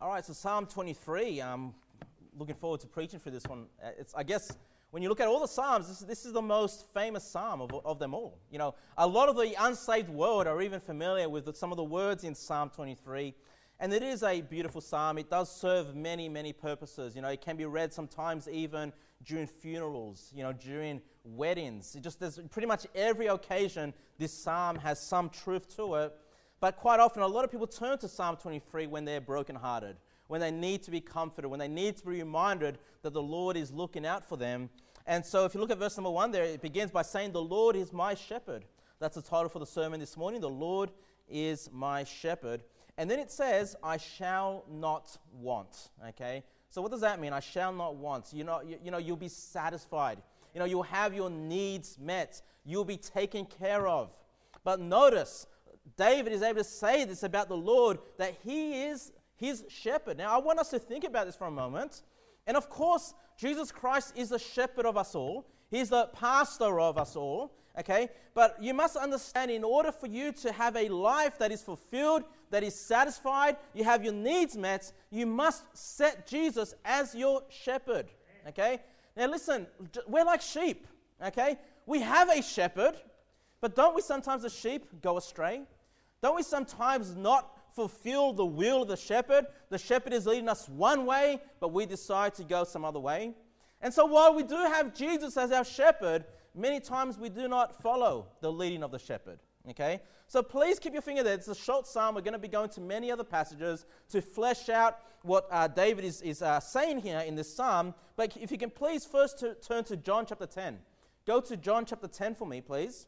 All right, so Psalm 23. I'm looking forward to preaching for this one. I guess when you look at all the Psalms, this is the most famous Psalm of them all. You know, a lot of the unsaved world are even familiar with some of the words in Psalm 23. And it is a beautiful Psalm. It does serve many, many purposes. You know, it can be read sometimes even during funerals, you know, during weddings. There's pretty much every occasion this Psalm has some truth to it. But quite often, a lot of people turn to Psalm 23 when they're brokenhearted, when they need to be comforted, when they need to be reminded that the Lord is looking out for them. And so if you look at verse number 1 there, it begins by saying, "The Lord is my shepherd." That's the title for the sermon this morning. The Lord is my shepherd. And then it says, "I shall not want." Okay? So what does that mean? I shall not want. You'll be satisfied. You know, you'll have your needs met. You'll be taken care of. But notice, David is able to say this about the Lord, that he is his shepherd. Now, I want us to think about this for a moment. And of course, Jesus Christ is the shepherd of us all. He's the pastor of us all. Okay? But you must understand, in order for you to have a life that is fulfilled, that is satisfied, you have your needs met, you must set Jesus as your shepherd. Okay? Now listen, we're like sheep. Okay? We have a shepherd. But don't we sometimes, as sheep, go astray? Don't we sometimes not fulfill the will of the shepherd? The shepherd is leading us one way, but we decide to go some other way. And so while we do have Jesus as our shepherd, many times we do not follow the leading of the shepherd. Okay? So please keep your finger there. It's a short psalm. We're going to be going to many other passages to flesh out what David is saying here in this psalm. But if you can please first turn to John chapter 10. Go to John chapter 10 for me, please.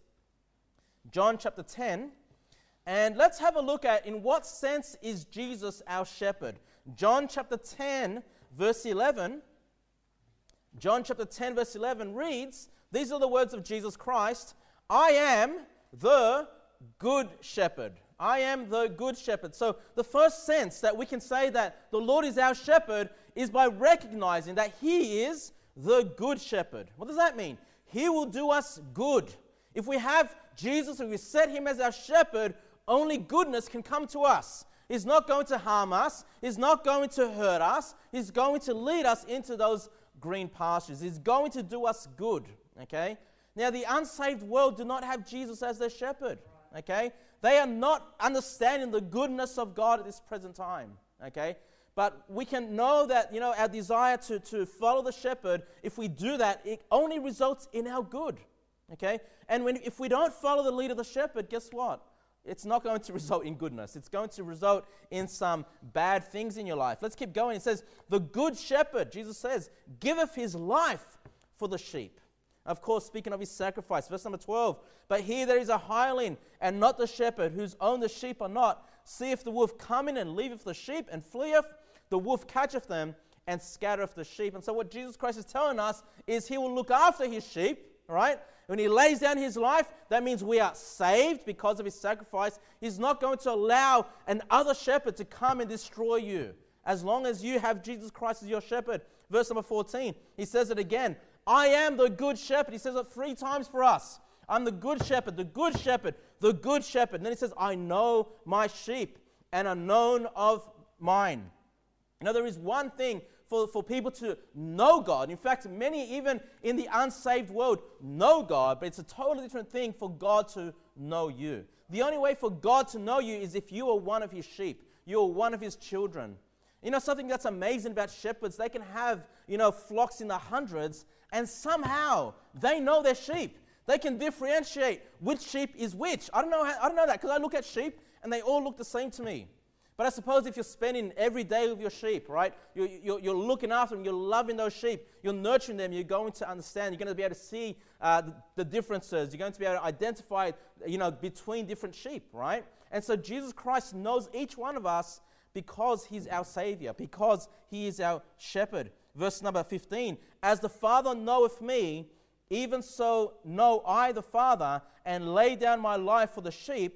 John chapter 10, and let's have a look at in what sense is Jesus our shepherd. John chapter 10, verse 11. John chapter 10, verse 11 reads, these are the words of Jesus Christ, "I am the good shepherd." I am the good shepherd. So the first sense that we can say that the Lord is our shepherd is by recognizing that He is the good shepherd. What does that mean? He will do us good. If we have Jesus, if we set Him as our shepherd, only goodness can come to us. He's not going to harm us. He's not going to hurt us. He's going to lead us into those green pastures. He's going to do us good. Okay? Now, the unsaved world do not have Jesus as their shepherd. Okay? They are not understanding the goodness of God at this present time. Okay? But we can know that, our desire to follow the shepherd, if we do that, it only results in our good. Okay? And if we don't follow the lead of the shepherd, guess what? It's not going to result in goodness. It's going to result in some bad things in your life. Let's keep going. It says, "The good shepherd," Jesus says, "giveth his life for the sheep." Of course, speaking of his sacrifice. Verse number 12, "But here there is a hireling, and not the shepherd, whose own the sheep are not. Seeth the wolf coming, and leaveth the sheep, and fleeth. The wolf catcheth them, and scattereth the sheep." And so what Jesus Christ is telling us is He will look after His sheep, right? When He lays down His life, that means we are saved because of His sacrifice. He's not going to allow another shepherd to come and destroy you as long as you have Jesus Christ as your shepherd. Verse number 14, He says it again. "I am the good shepherd." He says it 3 times for us. I'm the good shepherd, the good shepherd, the good shepherd. And then He says, "I know my sheep and are known of mine." There is one thing for people to know God. In fact, many, even in the unsaved world, know God, but it's a totally different thing for God to know you. The only way for God to know you is if you are one of His sheep. You are one of His children. Something that's amazing about shepherds, they can have, flocks in the hundreds, and somehow they know their sheep. They can differentiate which sheep is which. I don't know that, because I look at sheep and they all look the same to me. But I suppose if you're spending every day with your sheep, right, you're looking after them, you're loving those sheep, you're nurturing them, you're going to understand, you're going to be able to see the differences, you're going to be able to identify, between different sheep, right? And so Jesus Christ knows each one of us because He's our Savior, because He is our shepherd. Verse number 15, "As the Father knoweth me, even so know I the Father, and lay down my life for the sheep."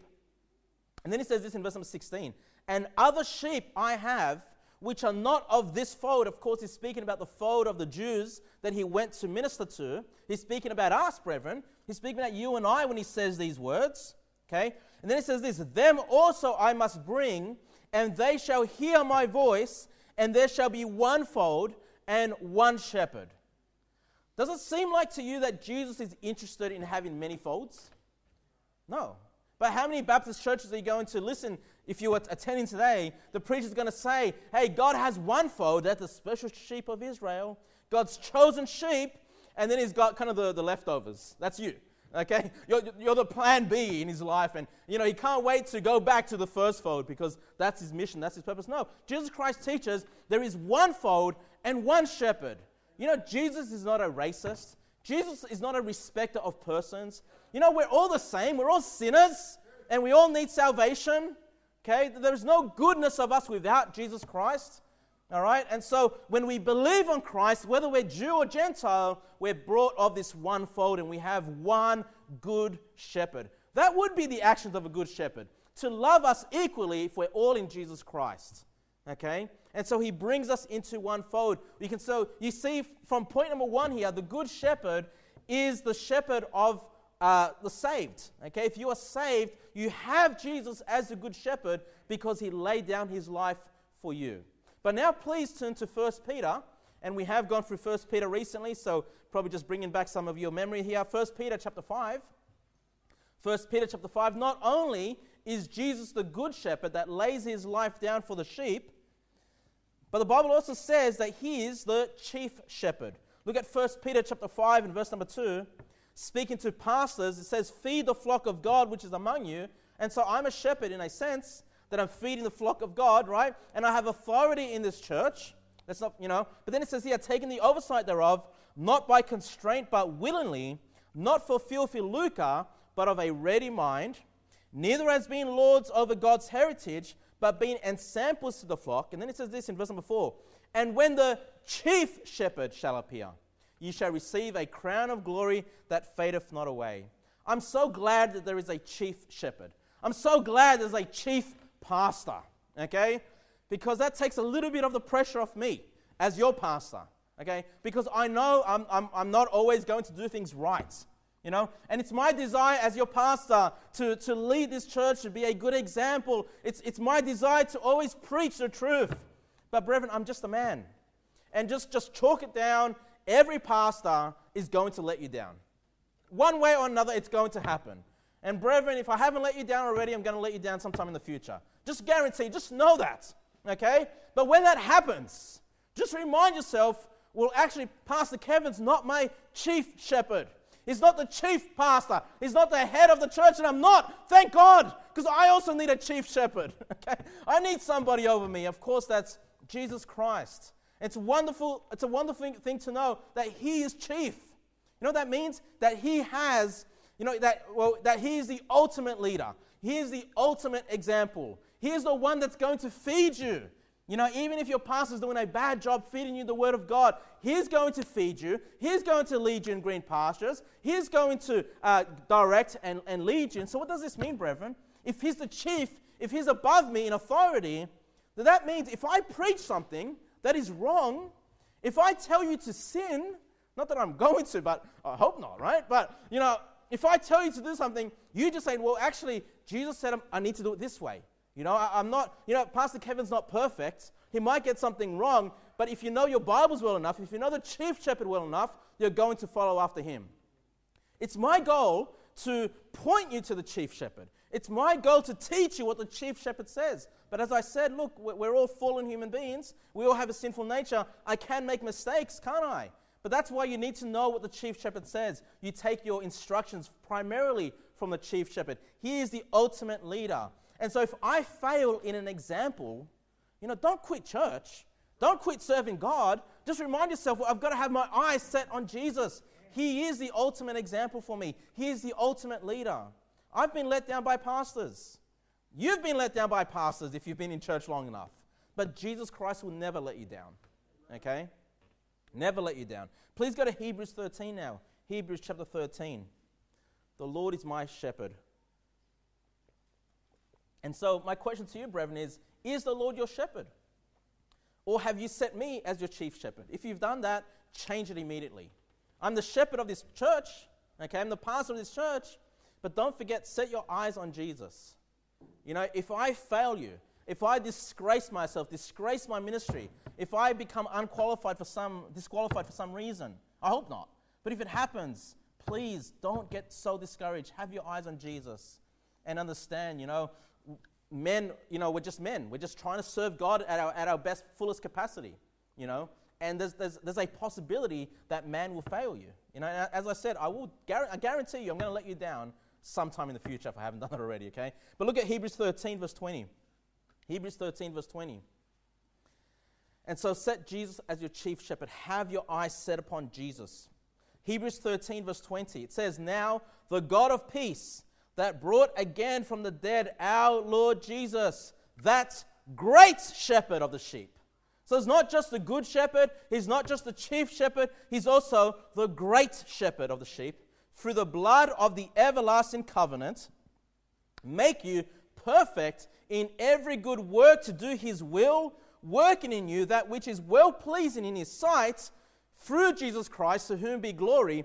And then He says this in verse number 16, "And other sheep I have, which are not of this fold." Of course, He's speaking about the fold of the Jews that He went to minister to. He's speaking about us, brethren. He's speaking about you and I when He says these words. Okay? And then He says this, "Them also I must bring, and they shall hear my voice, and there shall be one fold and one shepherd. Does it seem like to you that Jesus is interested in having many folds? No. But how many Baptist churches are you going to listen? If you were attending today, the preacher's going to say, hey, God has one fold, that's the special sheep of Israel, God's chosen sheep, and then he's got kind of the leftovers. That's you, okay? You're the plan B in his life, and he can't wait to go back to the first fold because that's his mission, that's his purpose. No, Jesus Christ teaches there is one fold and one shepherd. Jesus is not a racist. Jesus is not a respecter of persons. We're all the same. We're all sinners, and we all need salvation. Okay? There's no goodness of us without Jesus Christ. All right? And so when we believe on Christ, whether we're Jew or Gentile, we're brought of this one fold, and we have one good shepherd. That would be the actions of a good shepherd, to love us equally if we're all in Jesus Christ. Okay? And so he brings us into one fold. So you see from point number 1 here, the good shepherd is the shepherd of the saved. Okay? If you are saved, you have Jesus as the good shepherd because he laid down his life for you. But now please turn to 1 Peter. And we have gone through 1 Peter recently, so probably just bringing back some of your memory here. 1 Peter chapter 5. 1 Peter chapter 5, not only is Jesus the good shepherd that lays his life down for the sheep, but the Bible also says that he is the chief shepherd. Look at 1 Peter chapter 5 and verse number 2. Speaking to pastors, it says, feed the flock of God which is among you. And so I'm a shepherd in a sense that I'm feeding the flock of God, right? And I have authority in this church. That's not, But then it says here, taking the oversight thereof, not by constraint but willingly, not for filthy lucre, but of a ready mind, neither as being lords over God's heritage, but being ensamples to the flock. And then it says this in verse number 4. And when the chief shepherd shall appear, ye shall receive a crown of glory that fadeth not away. I'm so glad that there is a chief shepherd. I'm so glad there's a chief pastor, okay? Because that takes a little bit of the pressure off me as your pastor, okay? Because I know I'm not always going to do things right. And it's my desire as your pastor to lead this church, to be a good example. It's my desire to always preach the truth. But brethren, I'm just a man. And just chalk it down, every pastor is going to let you down. One way or another, it's going to happen. And brethren, if I haven't let you down already, I'm going to let you down sometime in the future. Just guarantee, just know that, okay? But when that happens, just remind yourself, well, actually, Pastor Kevin's not my chief shepherd. He's not the chief pastor. He's not the head of the church, and I'm not. Thank God, because I also need a chief shepherd. Okay, I need somebody over me. Of course, that's Jesus Christ. It's a wonderful thing to know that he is chief. You know what that means? That he has, that he is the ultimate leader. He is the ultimate example. He is the one that's going to feed you. Even if your pastor's doing a bad job feeding you the word of God, he's going to feed you. He's going to lead you in green pastures. He's going to direct and lead you. And so what does this mean, brethren? If he's the chief, if he's above me in authority, then that means if I preach something that is wrong, if I tell you to sin, not that I'm going to, but I hope not, right? But, if I tell you to do something, you just say, well, actually, Jesus said I need to do it this way. I'm not, Pastor Kevin's not perfect. He might get something wrong, but if you know your Bibles well enough, if you know the chief shepherd well enough, you're going to follow after him. It's my goal to point you to the chief shepherd. It's my goal to teach you what the chief shepherd says. But as I said, look, we're all fallen human beings. We all have a sinful nature. I can make mistakes, can't I? But that's why you need to know what the chief shepherd says. You take your instructions primarily from the chief shepherd. He is the ultimate leader. And so if I fail in an example, don't quit church. Don't quit serving God. Just remind yourself, well, I've got to have my eyes set on Jesus. He is the ultimate example for me. He is the ultimate leader. I've been let down by pastors. You've been let down by pastors if you've been in church long enough. But Jesus Christ will never let you down. Okay? Never let you down. Please go to Hebrews 13 now. Hebrews chapter 13. The Lord is my shepherd. And so my question to you, brethren, is the Lord your shepherd? Or have you set me as your chief shepherd? If you've done that, change it immediately. I'm the shepherd of this church. Okay, I'm the pastor of this church. But don't forget, set your eyes on Jesus. If I fail you, if I disgrace myself, disgrace my ministry, if I become disqualified for some reason, I hope not. But if it happens, please don't get so discouraged. Have your eyes on Jesus and understand, men, we're just men. We're just trying to serve God at our best, fullest capacity, And there's a possibility that man will fail you. As I said, I guarantee you I'm going to let you down sometime in the future if I haven't done it already, okay? But look at Hebrews 13, verse 20. Hebrews 13, verse 20. And so set Jesus as your chief shepherd. Have your eyes set upon Jesus. Hebrews 13, verse 20. It says, now the God of peace that brought again from the dead our Lord Jesus, that great shepherd of the sheep. So it's not just the good shepherd, he's not just the chief shepherd, he's also the great shepherd of the sheep. Through the blood of the everlasting covenant, make you perfect in every good work to do his will, working in you that which is well-pleasing in his sight, through Jesus Christ, to whom be glory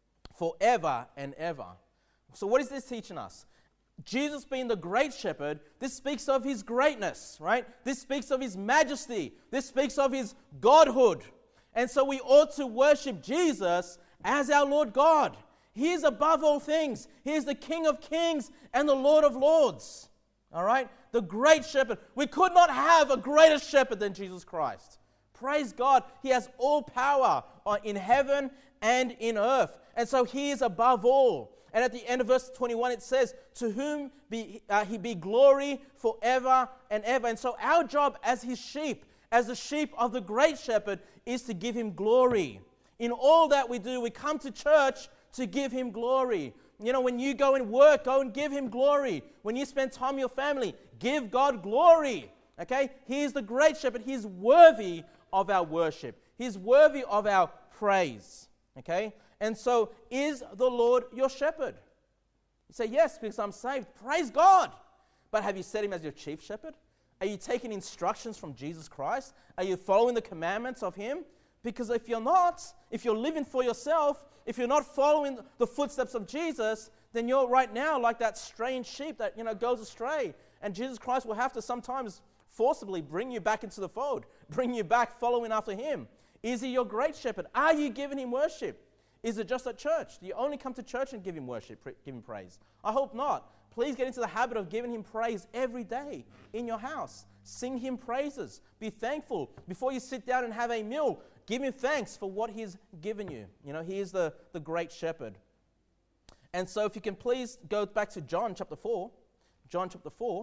forever and ever. So what is this teaching us? Jesus being the great shepherd, this speaks of his greatness, right? This speaks of his majesty. This speaks of his godhood. And so we ought to worship Jesus as our Lord God. He is above all things. He is the King of kings and the Lord of lords. All right? The great shepherd. We could not have a greater shepherd than Jesus Christ. Praise God. He has all power in heaven and in earth. And so he is above all. And at the end of verse 21, it says, to whom he be glory forever and ever. And so our job as his sheep, as the sheep of the great shepherd, is to give him glory. In all that we do, we come to church to give him glory. When you go and work, go and give him glory. When you spend time with your family, give God glory. Okay? He is the great shepherd. He's worthy of our worship. He's worthy of our praise. Okay? And so, is the Lord your shepherd? You say, yes, because I'm saved. Praise God. But have you set him as your chief shepherd? Are you taking instructions from Jesus Christ? Are you following the commandments of him? Because if you're not, if you're living for yourself, if you're not following the footsteps of Jesus, then you're right now like that strange sheep that, goes astray. And Jesus Christ will have to sometimes forcibly bring you back into the fold, bring you back following after him. Is he your great shepherd? Are you giving him worship? Is it just at church? Do you only come to church and give him worship, give him praise? I hope not. Please get into the habit of giving him praise every day in your house. Sing him praises. Be thankful. Before you sit down and have a meal, give him thanks for what he's given you. He is the great shepherd. And so if you can please go back to John chapter 4. John chapter 4.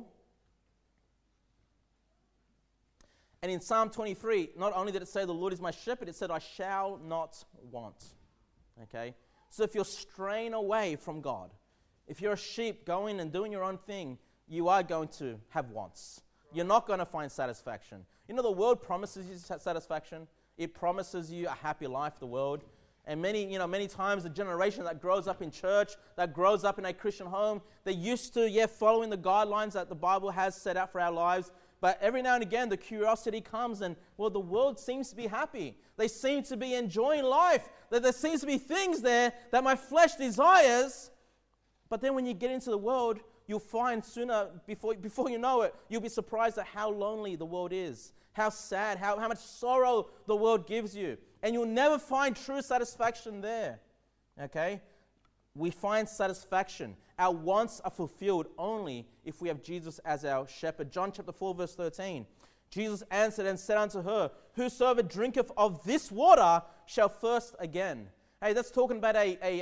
And in Psalm 23, not only did it say the Lord is my shepherd, it said I shall not want. Okay? So if you're straying away from God, if you're a sheep going and doing your own thing, you are going to have wants. You're not going to find satisfaction. The world promises you satisfaction. It promises you a happy life, the world. And many times the generation that grows up in church, that grows up in a Christian home, they're used to, following the guidelines that the Bible has set out for our lives. But every now and again, the curiosity comes and, the world seems to be happy. They seem to be enjoying life. That there seems to be things there that my flesh desires. But then when you get into the world, you'll find sooner, before you know it, you'll be surprised at how lonely the world is. How sad, how much sorrow the world gives you. And you'll never find true satisfaction there. Okay? We find satisfaction. Our wants are fulfilled only if we have Jesus as our shepherd. John chapter 4, verse 13. Jesus answered and said unto her, whosoever drinketh of this water shall thirst again. Hey, that's talking about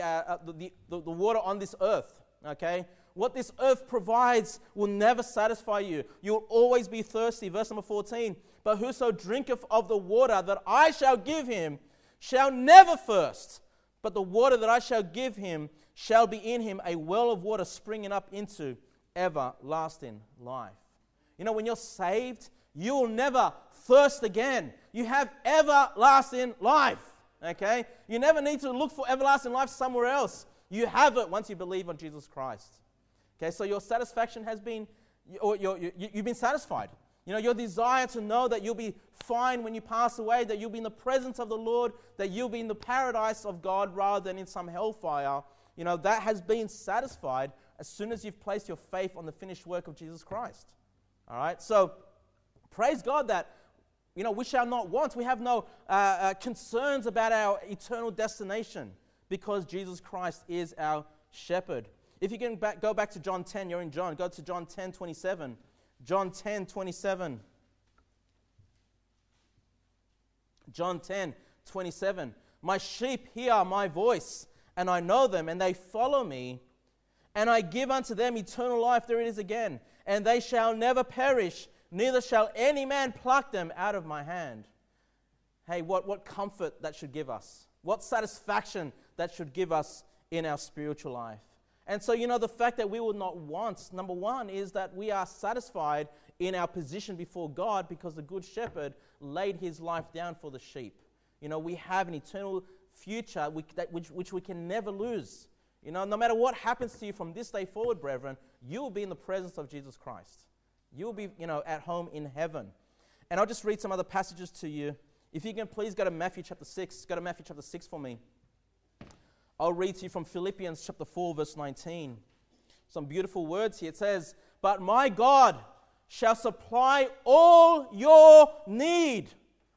the water on this earth. Okay? What this earth provides will never satisfy you. You'll always be thirsty. Verse number 14. But whoso drinketh of the water that I shall give him shall never thirst. But the water that I shall give him shall be in him a well of water springing up into everlasting life. When you're saved, you will never thirst again. You have everlasting life. Okay? You never need to look for everlasting life somewhere else. You have it once you believe on Jesus Christ. Okay, so your satisfaction has been, or you've been satisfied. Your desire to know that you'll be fine when you pass away, that you'll be in the presence of the Lord, that you'll be in the paradise of God rather than in some hellfire, that has been satisfied as soon as you've placed your faith on the finished work of Jesus Christ. All right, so Praise God that, we shall not want. We have no concerns about our eternal destination because Jesus Christ is our shepherd. If you can go back to John 10, you're in John. Go to John 10:27. John 10:27. John 10:27. My sheep hear my voice, and I know them, and they follow me. And I give unto them eternal life. There it is again. And they shall never perish, neither shall any man pluck them out of my hand. Hey, what comfort that should give us. What satisfaction that should give us in our spiritual life. And so, the fact that we will not want, number one, is that we are satisfied in our position before God because the Good Shepherd laid his life down for the sheep. We have an eternal future which we can never lose. No matter what happens to you from this day forward, brethren, you will be in the presence of Jesus Christ. You will be, at home in heaven. And I'll just read some other passages to you. If you can please go to Matthew chapter 6. Go to Matthew chapter 6 for me. I'll read to you from Philippians chapter 4, verse 19. Some beautiful words here. It says, but my God shall supply all your need,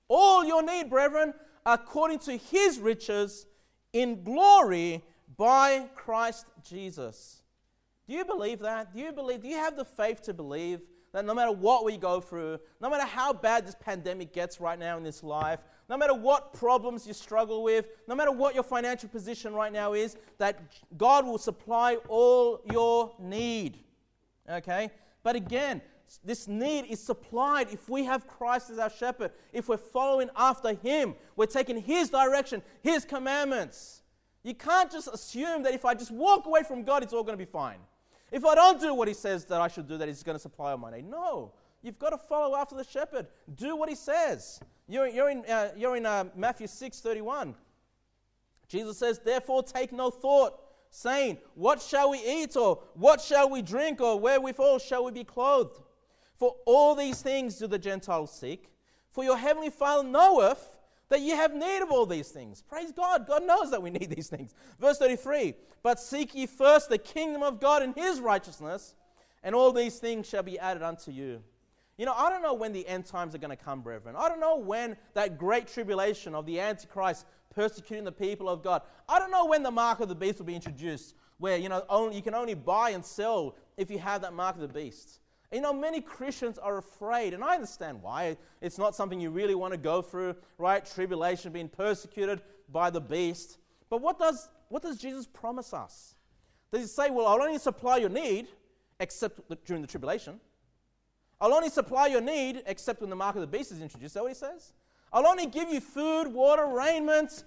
brethren, according to his riches in glory by Christ Jesus. Do you believe that? Do you have the faith to believe that no matter what we go through, no matter how bad this pandemic gets right now in this life, no matter what problems you struggle with, no matter what your financial position right now is, that God will supply all your need? Okay? But again, this need is supplied if we have Christ as our shepherd, if we're following after him, we're taking his direction, his commandments. You can't just assume that if I just walk away from God, it's all going to be fine. If I don't do what he says that I should do, that he's going to supply all my need. No, you've got to follow after the shepherd. Do what he says. You're in Matthew 6:31. Jesus says, therefore take no thought, saying, what shall we eat, or what shall we drink, or wherewithal shall we be clothed? For all these things do the Gentiles seek. For your heavenly Father knoweth that you have need of all these things. Praise God. God knows that we need these things. Verse 33, but seek ye first the kingdom of God and his righteousness, and all these things shall be added unto you. I don't know when the end times are going to come, brethren. I don't know when that great tribulation of the Antichrist persecuting the people of God. I don't know when the mark of the beast will be introduced, where, you can only buy and sell if you have that mark of the beast. Many Christians are afraid, and I understand why. It's not something you really want to go through, right? Tribulation, being persecuted by the beast. But what does Jesus promise us? Does he say, well, I'll only supply your need except during the tribulation? I'll only supply your need except when the mark of the beast is introduced. Is that what he says? I'll only give you food, water, raiment,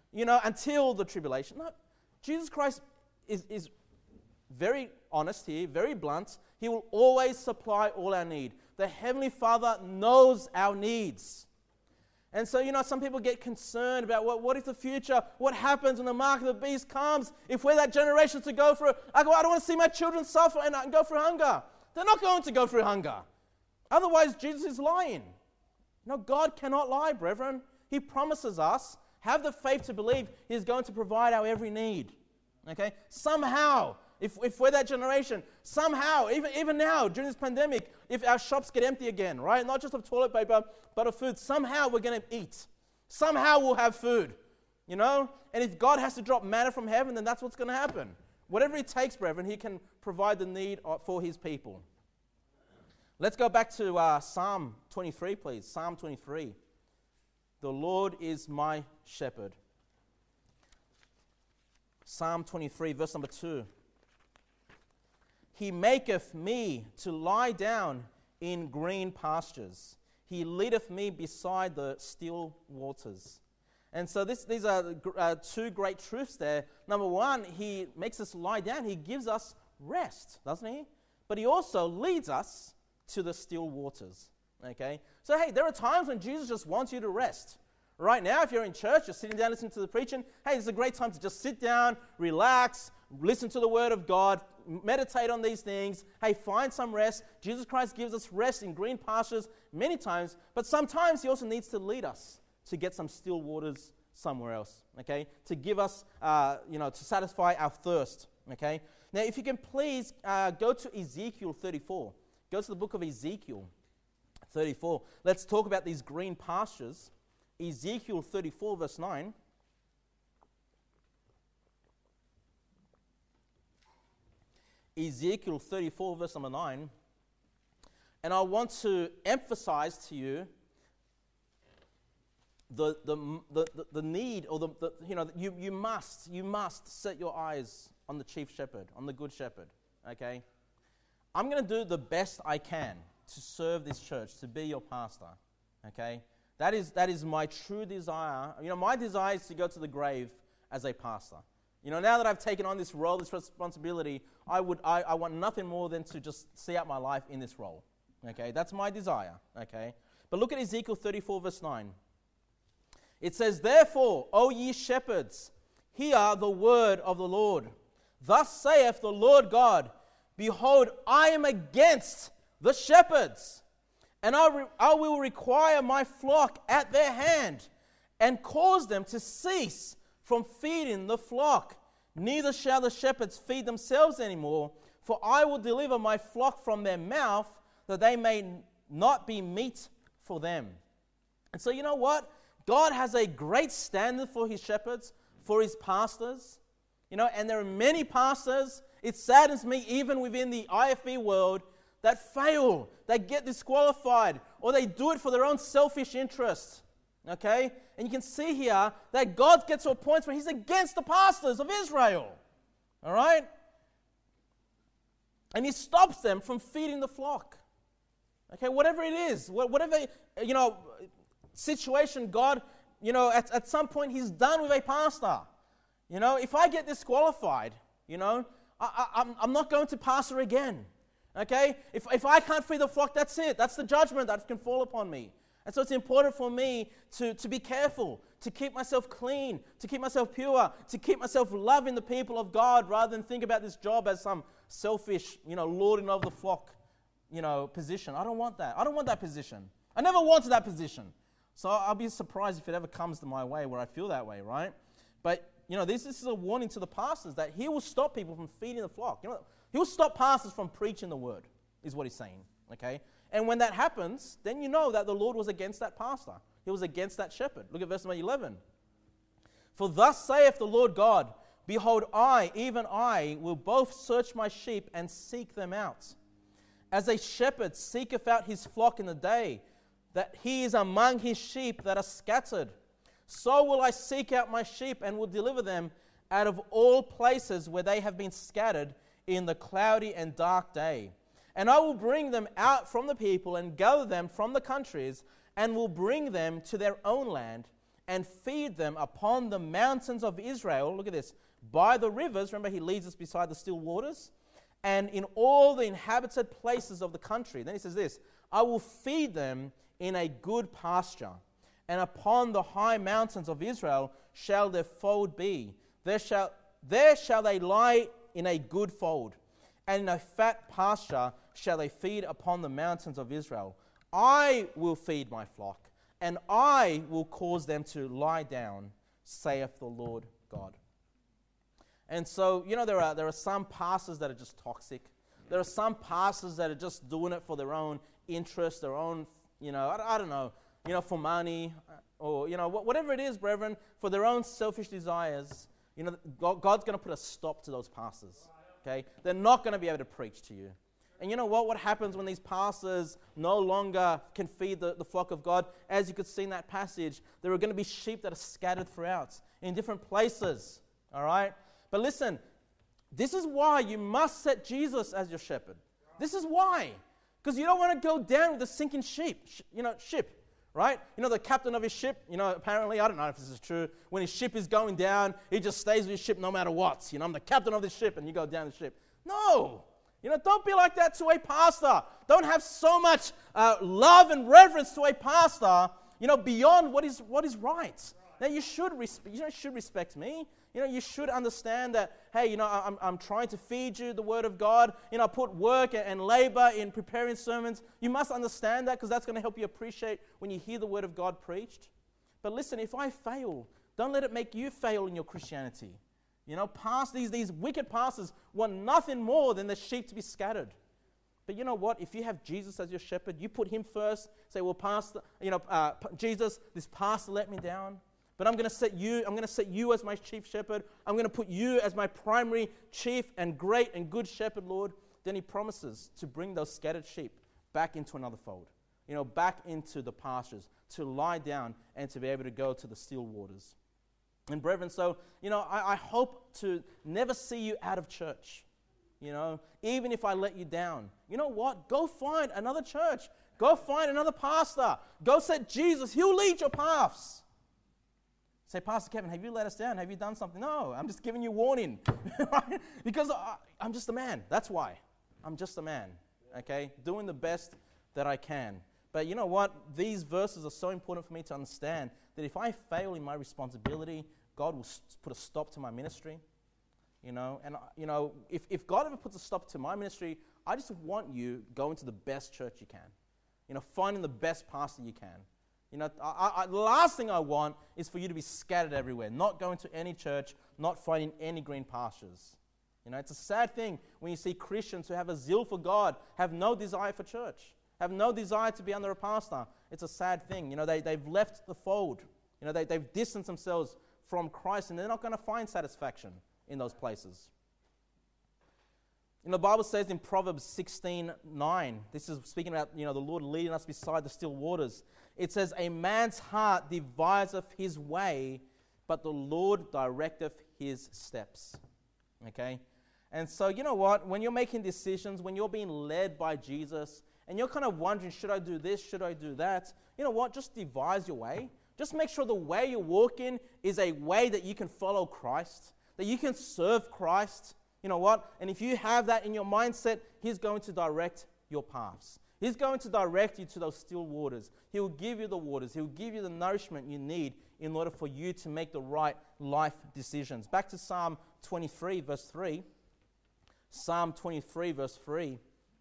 until the tribulation. No, Jesus Christ is very honest here, very blunt. He will always supply all our need. The Heavenly Father knows our needs. And so, some people get concerned about what if the future, what happens when the mark of the beast comes, if we're that generation to go through. I don't want to see my children suffer and go through hunger. They're not going to go through hunger. Otherwise, Jesus is lying. God cannot lie, brethren. He promises us, have the faith to believe he's going to provide our every need. Okay? Somehow, if we're that generation, somehow, even now, during this pandemic, if our shops get empty again, right? Not just of toilet paper, but of food, somehow we're going to eat. Somehow we'll have food, And if God has to drop manna from heaven, then that's what's going to happen. Whatever it takes, brethren, he can provide the need for his people. Let's go back to Psalm 23, please. Psalm 23. The Lord is my shepherd. Psalm 23, verse number 2. He maketh me to lie down in green pastures. He leadeth me beside the still waters. And so these are two great truths there. Number one, he makes us lie down. He gives us rest, doesn't he? But he also leads us to the still waters. Okay? So, hey, there are times when Jesus just wants you to rest. Right now, if you're in church, you're sitting down listening to the preaching, hey, it's a great time to just sit down, relax, listen to the Word of God, meditate on these things. Hey, find some rest. Jesus Christ gives us rest in green pastures many times, but sometimes he also needs to lead us to get some still waters somewhere else, okay? To give us, to satisfy our thirst, okay? Now, if you can please go to Ezekiel 34. Go to the book of Ezekiel 34. Let's talk about these green pastures. Ezekiel 34, verse 9. Ezekiel 34, verse number 9. And I want to emphasize to you the need, or you must set your eyes on the chief shepherd, on the good shepherd. Okay, I'm going to do the best I can to serve this church, to be your pastor. Okay, that is my true desire. My desire is to go to the grave as a pastor. Now that I've taken on this role, this responsibility, I want nothing more than to just see out my life in this role. Okay, that's my desire. Okay, but look at Ezekiel 34, verse 9. It says, "Therefore, O ye shepherds, hear the word of the Lord. Thus saith the Lord God, Behold, I am against the shepherds, and I will require my flock at their hand, and cause them to cease from feeding the flock. Neither shall the shepherds feed themselves anymore, for I will deliver my flock from their mouth, that they may not be meat for them." And so you know what? God has a great standard for his shepherds, for his pastors. And there are many pastors, it saddens me, even within the IFB world, that fail, they get disqualified, or they do it for their own selfish interests. Okay? And you can see here that God gets to a point where he's against the pastors of Israel. All right? And he stops them from feeding the flock. Okay, whatever it is, whatever, situation, God, at some point he's done with a pastor. If I get disqualified, I'm not going to pastor again. Okay? If I can't feed the flock, that's it. That's the judgment that can fall upon me. And so it's important for me to be careful, to keep myself clean, to keep myself pure, to keep myself loving the people of God, rather than think about this job as some selfish, lording of the flock, position. I don't want that. I don't want that position. I never wanted that position. So I'll be surprised if it ever comes to my way where I feel that way, right? But, this is a warning to the pastors that he will stop people from feeding the flock. He will stop pastors from preaching the word, is what he's saying, okay? And when that happens, then you know that the Lord was against that pastor. He was against that shepherd. Look at verse number 11. "For thus saith the Lord God, Behold, I, even I, will both search my sheep and seek them out. As a shepherd seeketh out his flock in the day, that he is among his sheep that are scattered. So will I seek out my sheep and will deliver them out of all places where they have been scattered in the cloudy and dark day. And I will bring them out from the people and gather them from the countries, and will bring them to their own land and feed them upon the mountains of Israel." Look at this. "By the rivers," remember he leads us beside the still waters, "and in all the inhabited places of the country." Then he says this, "I will feed them in a good pasture, and upon the high mountains of Israel shall their fold be. There shall they lie in a good fold, and in a fat pasture shall they feed upon the mountains of Israel. I will feed my flock, and I will cause them to lie down, saith the Lord God." And so, there are some pastors that are just toxic. There are some pastors that are just doing it for their own interest, their own, I don't know, for money, or, whatever it is, brethren, for their own selfish desires. God's going to put a stop to those pastors. Okay? They're not going to be able to preach to you. And you know what? What happens when these pastors no longer can feed the flock of God? As you could see in that passage, there are going to be sheep that are scattered throughout in different places. All right? But listen, this is why you must set Jesus as your shepherd. This is why. Because you don't want to go down with the sinking ship, right? The captain of his ship, apparently, I don't know if this is true, when his ship is going down, he just stays with his ship no matter what. I'm the captain of this ship, and you go down the ship. No. Don't be like that to a pastor. Don't have so much love and reverence to a pastor, beyond what is right. Now, you should respect me. You should understand that, hey, I'm trying to feed you the Word of God. I put work and labor in preparing sermons. You must understand that, because that's going to help you appreciate when you hear the Word of God preached. But listen, if I fail, don't let it make you fail in your Christianity. These wicked pastors want nothing more than the sheep to be scattered. But you know what? If you have Jesus as your shepherd, you put him first. Say, well, pastor, Jesus, this pastor let me down. But I'm going to set you as my chief shepherd. I'm going to put you as my primary chief and great and good shepherd, Lord. Then he promises to bring those scattered sheep back into another fold. Back into the pastures, to lie down and to be able to go to the still waters. And brethren, so, I hope to never see you out of church. Even if I let you down. You know what? Go find another church. Go find another pastor. Go set Jesus. He'll lead your paths. Say, Pastor Kevin, have you let us down? Have you done something? No, I'm just giving you warning. Because I'm just a man. That's why. I'm just a man. Okay? Doing the best that I can. But you know what? These verses are so important for me to understand that if I fail in my responsibility, God will put a stop to my ministry. If God ever puts a stop to my ministry, I just want you going to the best church you can. Finding the best pastor you can. The last thing I want is for you to be scattered everywhere, not going to any church, not finding any green pastures. It's a sad thing when you see Christians who have a zeal for God, have no desire for church, have no desire to be under a pastor. It's a sad thing. They've left the fold. They've distanced themselves from Christ, and they're not going to find satisfaction in those places. The Bible says in Proverbs 16:9, this is speaking about the Lord leading us beside the still waters. It says, a man's heart deviseth his way, but the Lord directeth his steps. Okay? And so you know what? When you're making decisions, when you're being led by Jesus, and you're kind of wondering, should I do this? Should I do that? You know what? Just devise your way. Just make sure the way you walk in is a way that you can follow Christ, that you can serve Christ. You know what? And if you have that in your mindset, he's going to direct your paths. He's going to direct you to those still waters. He'll give you the waters. He'll give you the nourishment you need in order for you to make the right life decisions. Back to Psalm 23, verse 3. Psalm 23, verse 3.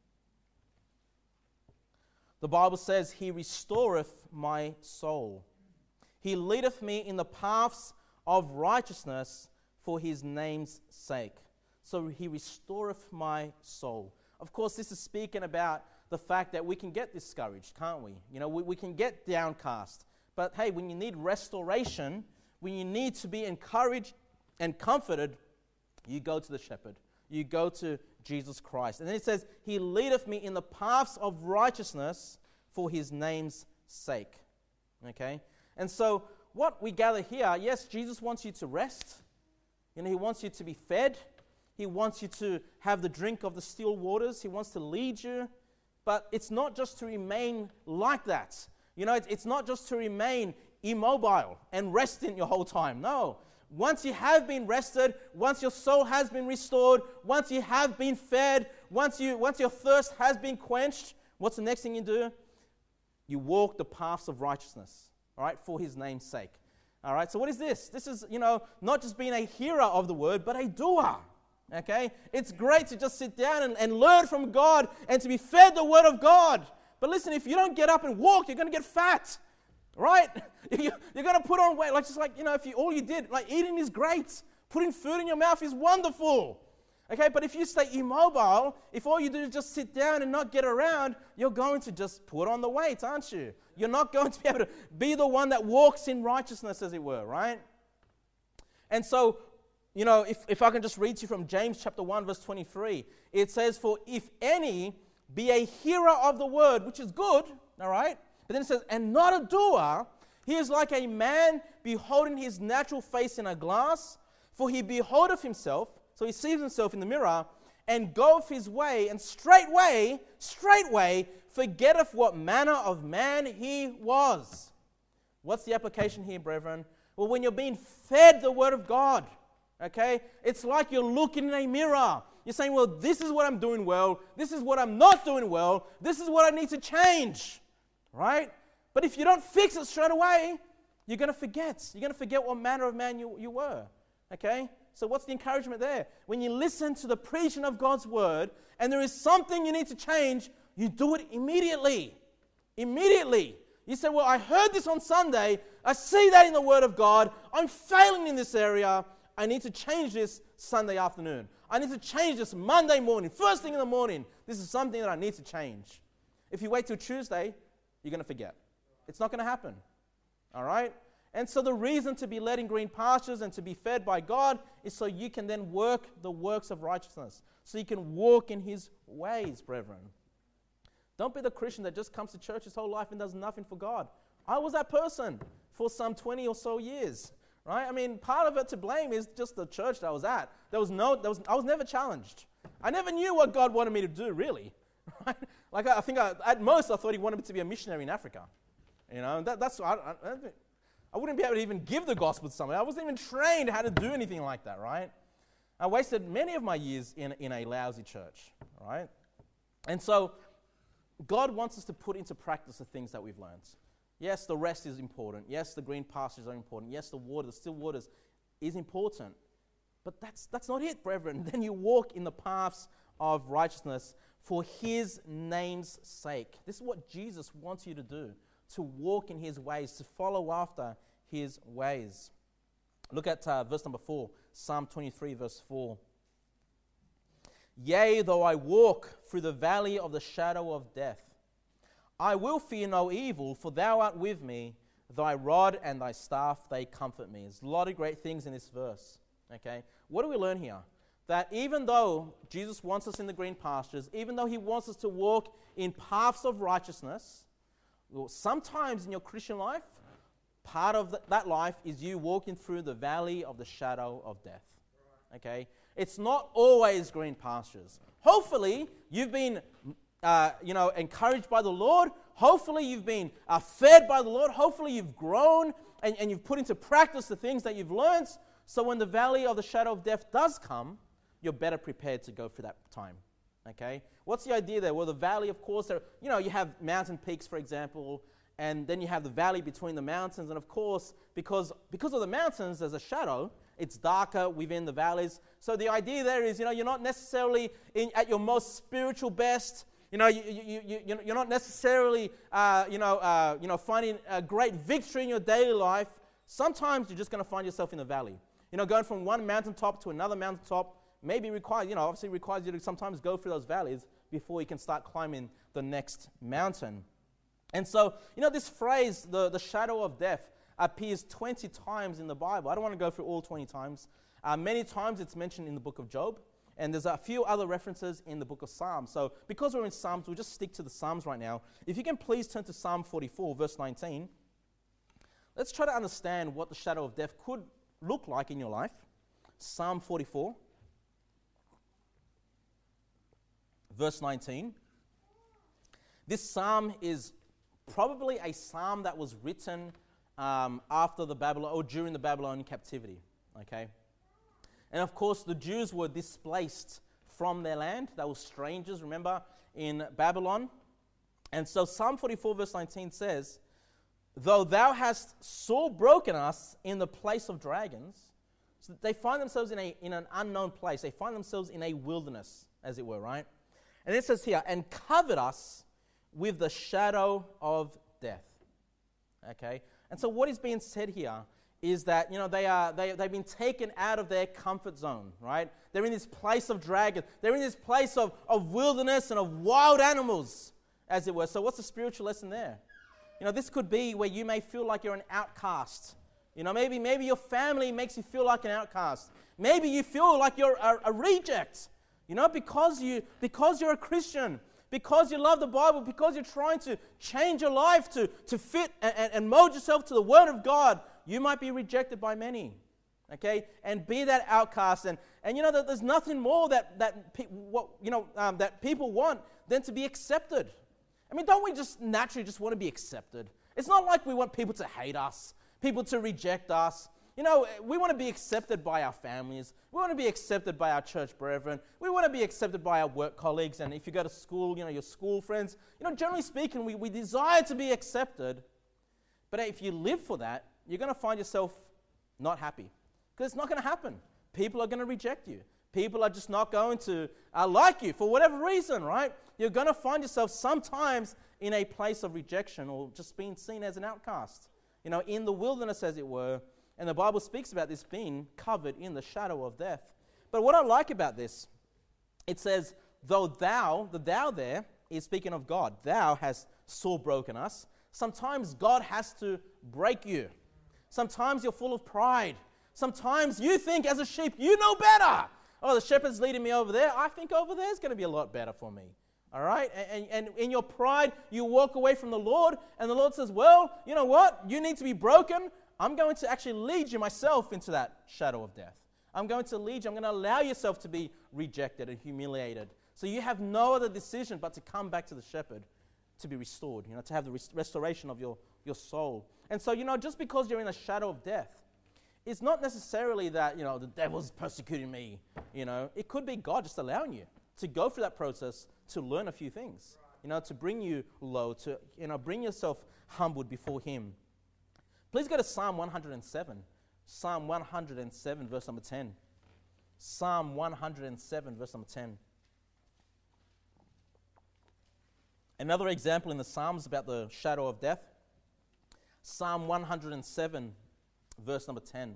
The Bible says, he restoreth my soul. He leadeth me in the paths of righteousness for his name's sake. So he restoreth my soul. Of course, this is speaking about the fact that we can get discouraged, can't we? We can get downcast. But hey, when you need restoration, when you need to be encouraged and comforted, you go to the shepherd. You go to Jesus Christ. And then it says, he leadeth me in the paths of righteousness for his name's sake. Okay? And so what we gather here, yes, Jesus wants you to rest. He wants you to be fed. He wants you to have the drink of the still waters. He wants to lead you. But it's not just to remain like that. It's not just to remain immobile and resting your whole time. No. Once you have been rested, once your soul has been restored, once you have been fed, once your thirst has been quenched, what's the next thing you do? You walk the paths of righteousness, all right, for his name's sake. All right, so what is this? This is, not just being a hearer of the word, but a doer. Okay? It's great to just sit down and learn from God and to be fed the word of God. But listen, if you don't get up and walk, you're going to get fat. Right? You're going to put on weight. If all you did, eating is great. Putting food in your mouth is wonderful. Okay? But if you stay immobile, if all you do is just sit down and not get around, you're going to just put on the weight, aren't you? You're not going to be able to be the one that walks in righteousness, as it were, right? And so, if I can just read to you from James chapter 1, verse 23, it says, for if any be a hearer of the word, which is good, all right? But then it says, and not a doer, he is like a man beholding his natural face in a glass, for he beholdeth himself, so he sees himself in the mirror, and goeth his way, and straightway forgetteth what manner of man he was. What's the application here, brethren? Well, when you're being fed the word of God, okay, it's like you're looking in a mirror. You're saying, well, this is what I'm doing well. This is what I'm not doing well. This is what I need to change, right? But if you don't fix it straight away, you're going to forget. You're going to forget what manner of man you were, okay? So what's the encouragement there? When you listen to the preaching of God's word and there is something you need to change, you do it immediately. Immediately. You say, well, I heard this on Sunday. I see that in the word of God. I'm failing in this area. I need to change this Sunday afternoon. I need to change this Monday morning, first thing in the morning. This is something that I need to change. If you wait till Tuesday, you're going to forget. It's not going to happen. All right? And so the reason to be led in green pastures and to be fed by God is so you can then work the works of righteousness. So you can walk in His ways, brethren. Don't be the Christian that just comes to church his whole life and does nothing for God. I was that person for some 20 or so years. Right? I mean, part of it to blame is just the church that I was at. I was never challenged. I never knew what God wanted me to do, really. Right? Like, I think at most I thought He wanted me to be a missionary in Africa. You know, I wouldn't be able to even give the gospel to somebody. I wasn't even trained how to do anything like that, right? I wasted many of my years in a lousy church, right? And so God wants us to put into practice the things that we've learned. Yes, the rest is important. Yes, the green pastures are important. Yes, the water, the still waters is important. But that's not it, brethren. Then you walk in the paths of righteousness for His name's sake. This is what Jesus wants you to do, to walk in His ways, to follow after His ways. Look at verse number 4, Psalm 23, verse 4. Yea, though I walk through the valley of the shadow of death, I will fear no evil, for Thou art with me. Thy rod and Thy staff, they comfort me. There's a lot of great things in this verse. Okay, what do we learn here? That even though Jesus wants us in the green pastures, even though He wants us to walk in paths of righteousness, well, sometimes in your Christian life, part of that life is you walking through the valley of the shadow of death. Okay, it's not always green pastures. Hopefully, you've been encouraged by the Lord. Hopefully you've been fed by the Lord. Hopefully you've grown and you've put into practice the things that you've learned. So when the valley of the shadow of death does you're better prepared to go through that time. Okay? What's the idea there? Well, the valley, of course, you have mountain peaks, for example, and then you have the valley between the mountains. And of course, because of the mountains, there's a shadow. It's darker within the valleys. So the idea there is, you're not necessarily at your most spiritual best. You're not necessarily, finding a great victory in your daily life. Sometimes you're just going to find yourself in the valley. Going from one mountaintop to another mountaintop obviously requires you to sometimes go through those valleys before you can start climbing the next mountain. And so, this phrase, the shadow of death, appears 20 times in the Bible. I don't want to go through all 20 times. Many times it's mentioned in the book of Job. And there's a few other references in the book of Psalms. So because we're in Psalms, we'll just stick to the Psalms right now. If you can please turn to Psalm 44, verse 19. Let's try to understand what the shadow of death could look like in your life. Psalm 44, verse 19. This psalm is probably a psalm that was written after the Babylon or during the Babylonian captivity. Okay. And of course, the Jews were displaced from their land. They were strangers, remember, in Babylon. And so Psalm 44 verse 19 says, though Thou hast sore broken us in the place of dragons. So they find themselves in an unknown place. They find themselves in a wilderness, as it were, right? And it says here, and covered us with the shadow of death. Okay? And so what is being said here is that, they've been taken out of their comfort zone, right? They're in this place of dragons. They're in this place of wilderness and of wild animals, as it were. So what's the spiritual lesson there? This could be where you may feel like you're an outcast. Maybe your family makes you feel like an outcast. Maybe you feel like you're a reject, because you're a Christian, because you love the Bible, because you're trying to change your life to fit and mold yourself to the Word of God. You might be rejected by many, okay? And be that outcast. And that there's nothing more that people want than to be accepted. I mean, don't we just naturally just want to be accepted? It's not like we want people to hate us, people to reject us. We want to be accepted by our families. We want to be accepted by our church brethren. We want to be accepted by our work colleagues. And if you go to school, your school friends. Generally speaking, we desire to be accepted. But if you live for that, you're going to find yourself not happy. Because it's not going to happen. People are going to reject you. People are just not going to like you for whatever reason, right? You're going to find yourself sometimes in a place of rejection or just being seen as an outcast. In the wilderness, as it were. And the Bible speaks about this being covered in the shadow of death. But what I like about this, it says, though thou, the thou there is speaking of God, thou hast sore broken us. Sometimes God has to break you. Sometimes you're full of pride. Sometimes you think as a sheep, you know better. Oh, the shepherd's leading me over there. I think over there is going to be a lot better for me. All right? And in your pride, you walk away from the Lord, and the Lord says, well, you know what? You need to be broken. I'm going to actually lead you myself into that shadow of death. I'm going to lead you. I'm going to allow yourself to be rejected and humiliated. So you have no other decision but to come back to the shepherd to be restored, to have the restoration of your soul. And so, just because you're in a shadow of death, it's not necessarily that, the devil's persecuting me. It could be God just allowing you to go through that process to learn a few things, to bring you low, to, bring yourself humbled before him. Please go to Psalm 107. Psalm 107, verse number 10. Psalm 107, verse number 10. Another example in the Psalms about the shadow of death. Psalm 107, verse number 10.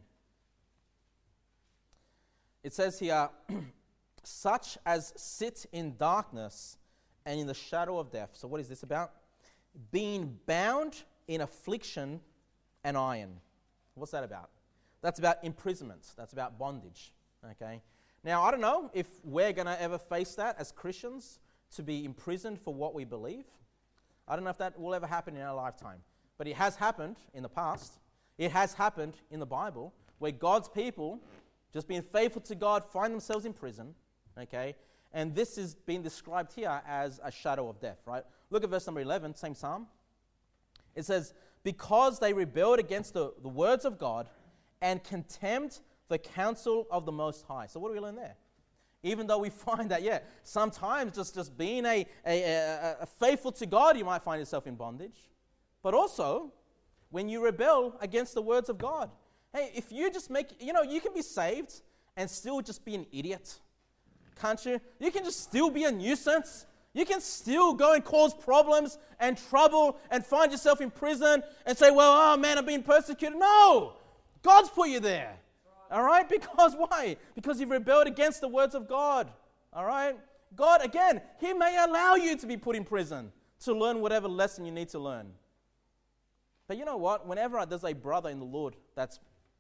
It says here, such as sit in darkness and in the shadow of death. So what is this about? Being bound in affliction and iron. What's that about? That's about imprisonment. That's about bondage. Okay. Now, I don't know if we're going to ever face that as Christians, to be imprisoned for what we believe. I don't know if that will ever happen in our lifetime. But it has happened in the past. It has happened in the Bible, where God's people, just being faithful to God, find themselves in prison. Okay. And this is being described here as a shadow of death, right? Look at verse number 11, same psalm. It says, because they rebelled against the words of God and contemned the counsel of the Most High. So what do we learn there? Even though we find that, sometimes just being a faithful to God, you might find yourself in bondage. But also, when you rebel against the words of God. Hey, if you just you can be saved and still just be an idiot. Can't you? You can just still be a nuisance. You can still go and cause problems and trouble and find yourself in prison and say, well, oh man, I'm being persecuted. No! God's put you there. All right? Because why? Because you've rebelled against the words of God. All right? God, again, He may allow you to be put in prison to learn whatever lesson you need to learn. But you know what? Whenever there's a brother in the Lord that's,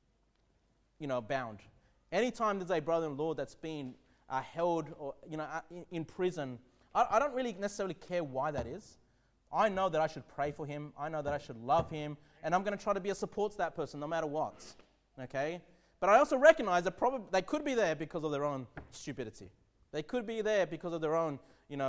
bound, anytime there's a brother in the Lord that's been held or, in prison, I don't really necessarily care why that is. I know that I should pray for him. I know that I should love him. And I'm going to try to be a support to that person no matter what. Okay? But I also recognize that probably they could be there because of their own stupidity. They could be there because of their own,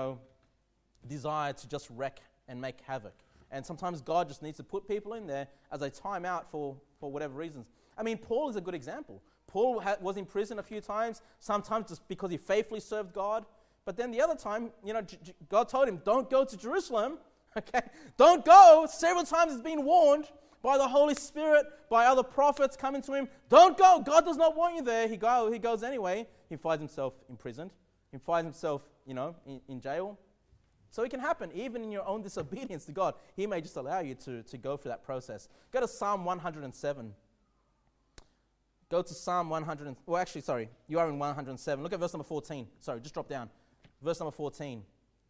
desire to just wreck and make havoc. And sometimes God just needs to put people in there as a timeout for whatever reasons. I mean, Paul is a good example. Paul was in prison a few times, sometimes just because he faithfully served God. But then the other time, God told him, don't go to Jerusalem. Okay? Don't go. Several times he's been warned by the Holy Spirit, by other prophets coming to him. Don't go. God does not want you there. He goes anyway. He finds himself imprisoned. He finds himself, in jail. So it can happen even in your own disobedience to God. He may just allow you to go through that process. Go to Psalm 107. Go to Psalm 100. You are in 107. Look at verse number 14. Sorry, just drop down. Verse number 14.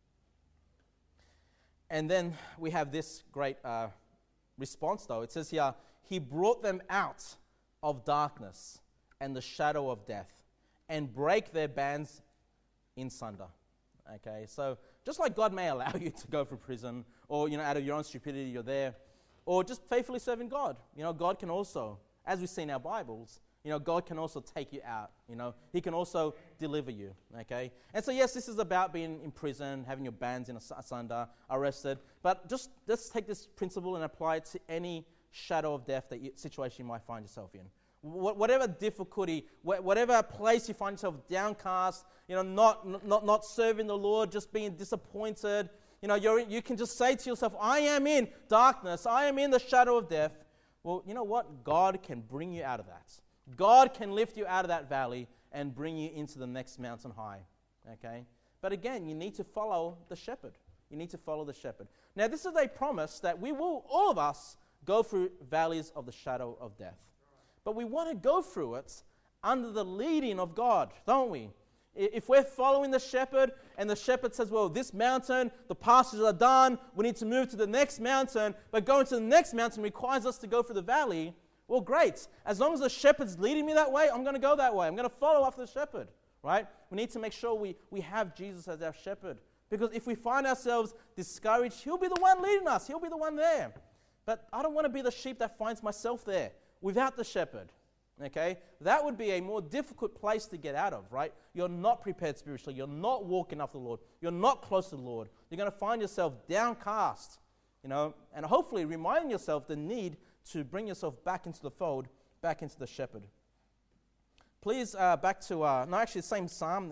And then we have this great response, though. It says here, He brought them out of darkness and the shadow of death, and break their bands in sunder. Okay, so just like God may allow you to go through prison, or out of your own stupidity you're there, or just faithfully serving God. God can also, as we see in our Bibles, God can also take you out. He can also deliver you. Okay, and so yes, this is about being in prison, having your bands in asunder, arrested. But just let's take this principle and apply it to any shadow of death situation you might find yourself in. Whatever difficulty, whatever place you find yourself downcast, not serving the Lord, just being disappointed, you can just say to yourself, I am in darkness, I am in the shadow of death. Well, you know what? God can bring you out of that. God can lift you out of that valley and bring you into the next mountain high. Okay? But again, you need to follow the shepherd. You need to follow the shepherd. Now, this is a promise that we will, all of us, go through valleys of the shadow of death. But we want to go through it under the leading of God, don't we? If we're following the shepherd and the shepherd says, well, this mountain, the pastures are done, we need to move to the next mountain, but going to the next mountain requires us to go through the valley, well, great. As long as the shepherd's leading me that way, I'm going to go that way. I'm going to follow after the shepherd, right? We need to make sure we have Jesus as our shepherd. Because if we find ourselves discouraged, he'll be the one leading us. He'll be the one there. But I don't want to be the sheep that finds myself there without the shepherd, okay? That would be a more difficult place to get out of, right? You're not prepared spiritually. You're not walking after the Lord. You're not close to the Lord. You're going to find yourself downcast, and hopefully reminding yourself the need to bring yourself back into the fold, back into the shepherd. Please, back to, same Psalm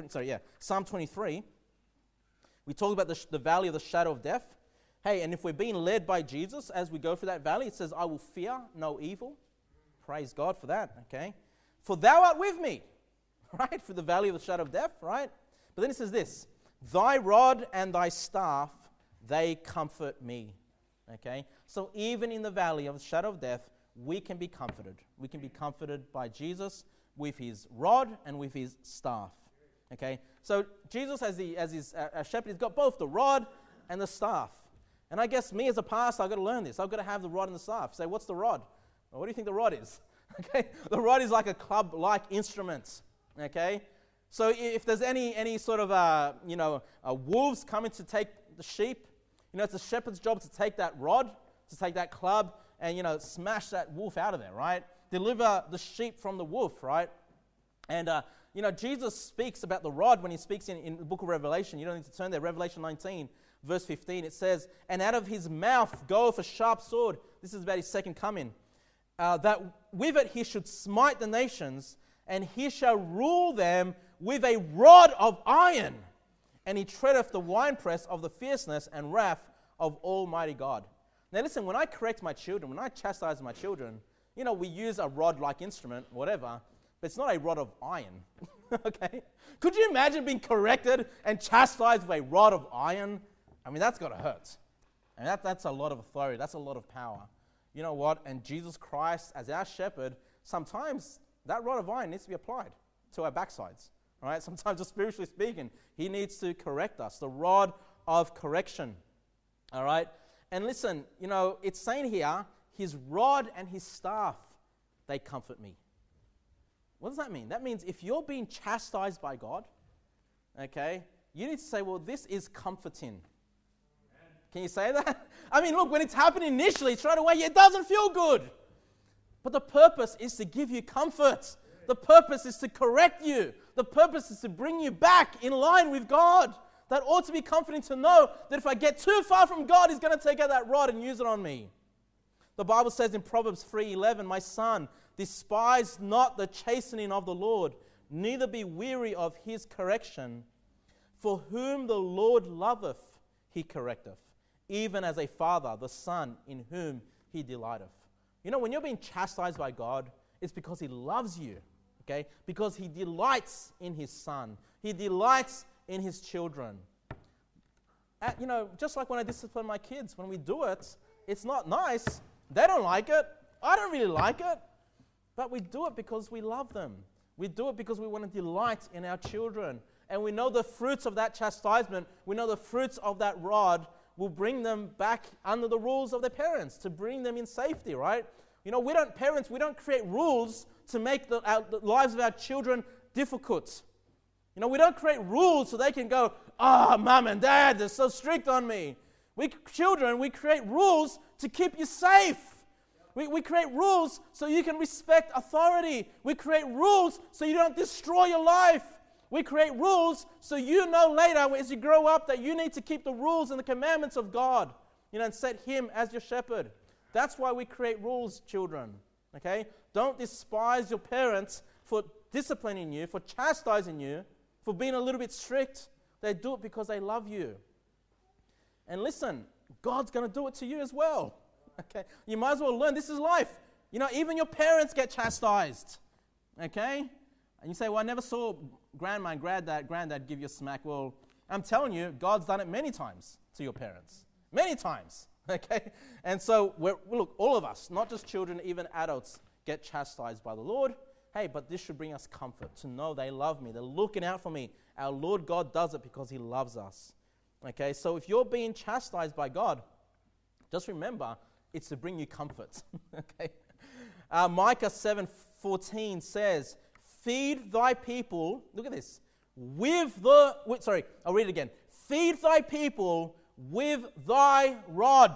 23. We talked about the valley of the shadow of death. Hey, and if we're being led by Jesus as we go through that valley, it says, I will fear no evil. Praise God for that, okay? For thou art with me, right? For the valley of the shadow of death, right? But then it says this, thy rod and thy staff, they comfort me, okay? So even in the valley of the shadow of death, we can be comforted. We can be comforted by Jesus with his rod and with his staff, okay? So Jesus, as his shepherd, he's got both the rod and the staff. And I guess me as a pastor, I've got to learn this. I've got to have the rod and the staff. Say, what's the rod? Well, what do you think the rod is? Okay, the rod is like a club-like instrument. Okay, so if there's any sort of wolves coming to take the sheep, it's a shepherd's job to take that rod, to take that club, and smash that wolf out of there, right? Deliver the sheep from the wolf, right? And Jesus speaks about the rod when he speaks in the book of Revelation. You don't need to turn there. Revelation 19, verse 15. It says, "And out of his mouth goeth a sharp sword." This is about his second coming. That with it he should smite the nations, and he shall rule them with a rod of iron. And he treadeth the winepress of the fierceness and wrath of Almighty God. Now listen, when I correct my children, when I chastise my children, we use a rod-like instrument, whatever, but it's not a rod of iron. Okay? Could you imagine being corrected and chastised with a rod of iron? I mean, that's got to hurt. And that's a lot of authority. That's a lot of power. You know what? And Jesus Christ, as our shepherd, sometimes that rod of iron needs to be applied to our backsides. All right? Sometimes, just spiritually speaking, he needs to correct us. The rod of correction. All right? And listen, it's saying here, his rod and his staff, they comfort me. What does that mean? That means if you're being chastised by God, okay, you need to say, well, this is comforting. Can you say that? I mean, look, when it's happening initially, straight away, it doesn't feel good. But the purpose is to give you comfort. The purpose is to correct you. The purpose is to bring you back in line with God. That ought to be comforting to know that if I get too far from God, he's going to take out that rod and use it on me. The Bible says in Proverbs 3:11, "My son, despise not the chastening of the Lord, neither be weary of his correction. For whom the Lord loveth, he correcteth, even as a father, the son in whom he delighteth." When you're being chastised by God, it's because he loves you, okay? Because he delights in his son. He delights in his children. Just like when I discipline my kids, when we do it, it's not nice. They don't like it. I don't really like it. But we do it because we love them. We do it because we want to delight in our children. And we know the fruits of that chastisement, we know the fruits of that rod will bring them back under the rules of their parents, to bring them in safety, right? We don't create rules to make the lives of our children difficult. We don't create rules so they can go, mum and dad, they're so strict on me. We create rules to keep you safe. We create rules so you can respect authority. We create rules so you don't destroy your life. We create rules so you know later as you grow up that you need to keep the rules and the commandments of God, and set him as your shepherd. That's why we create rules, children, okay? Don't despise your parents for disciplining you, for chastising you, for being a little bit strict. They do it because they love you. And listen, God's going to do it to you as well, okay? You might as well learn. This is life. Even your parents get chastised, okay? And you say, well, I never saw grandma and granddad give you a smack. Well, I'm telling you, God's done it many times to your parents. Many times, okay? And so, look, all of us, not just children, even adults, get chastised by the Lord. hey, but this should bring us comfort to know they love me. They're looking out for me. Our Lord God does it because he loves us. Okay, so if you're being chastised by God, just remember, it's to bring you comfort. Okay. Micah 7:14 says, feed thy people, look at this, I'll read it again. Feed thy people with thy rod.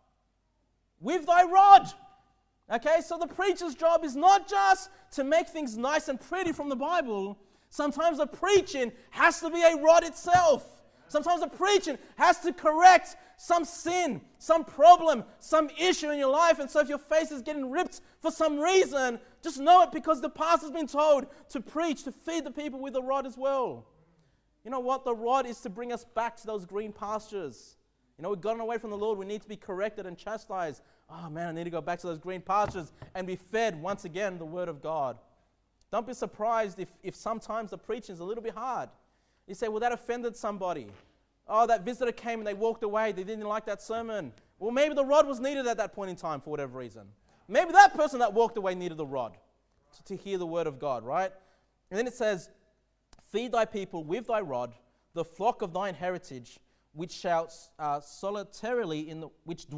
With thy rod. Okay, so the preacher's job is not just to make things nice and pretty from the Bible. Sometimes the preaching has to be a rod itself. Sometimes the preaching has to correct some sin, some problem, some issue in your life. And so if your face is getting ripped for some reason, just know it because the pastor's been told to preach, to feed the people with the rod as well. You know what? The rod is to bring us back to those green pastures. You know, we've gotten away from the Lord. We need to be corrected and chastised. Oh man, I need to go back to those green pastures and be fed once again the Word of God. Don't be surprised if sometimes the preaching is a little bit hard. You say, well, that offended somebody. Oh, that visitor came and they walked away. They didn't like that sermon. Well, maybe the rod was needed at that point in time for whatever reason. Maybe that person that walked away needed the rod to hear the Word of God, right? And then it says, feed thy people with thy rod, the flock of thine heritage, which dwell solitarily in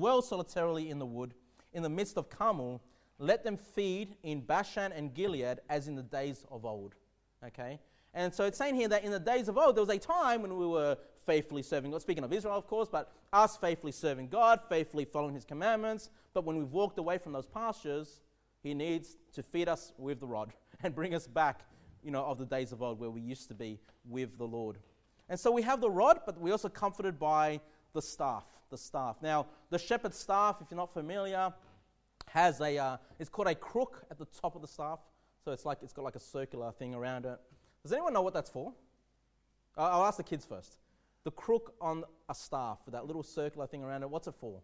the wood, in the midst of Carmel. Let them feed in Bashan and Gilead as in the days of old. Okay? And so it's saying here that in the days of old, there was a time when we were faithfully serving God. Speaking of Israel, of course, but us faithfully serving God, faithfully following his commandments. But when we've walked away from those pastures, he needs to feed us with the rod and bring us back, of the days of old where we used to be with the Lord. And so we have the rod, but we're also comforted by the staff. Now, the shepherd's staff, if you're not familiar, has it's called a crook at the top of the staff. So it's got like a circular thing around it. Does anyone know what that's for? I'll ask the kids first. The crook on a staff with that little circular thing around it, what's it for?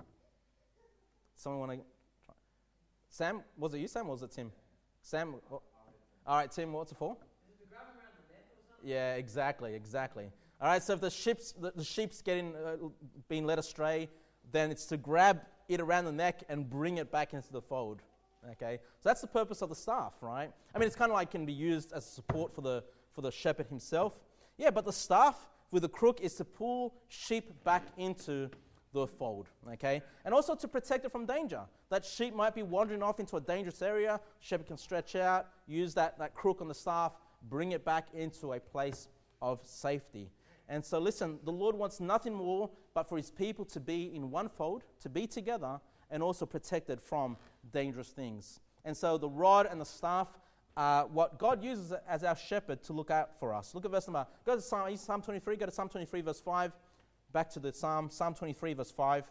Someone want to try? Sam, was it you, Sam, or was it Tim? Sam, all right, Tim, what's it for? Is it to grab around the neck or something? Yeah, exactly. All right, so if the sheep's being led astray, then it's to grab it around the neck and bring it back into the fold. Okay, so that's the purpose of the staff, right? I mean, it's kind of like can be used as support for the shepherd himself. Yeah, but the staff with the crook is to pull sheep back into the fold, okay? And also to protect it from danger. That sheep might be wandering off into a dangerous area. Shepherd can stretch out, use that crook on the staff, bring it back into a place of safety. And so listen, the Lord wants nothing more but for his people to be in one fold, to be together, and also protected from dangerous things. And so the rod and the staff are what God uses as our shepherd to look out for us. Look at verse number, go to Psalm 23, go to Psalm 23 verse 5, back to the Psalm 23 verse 5.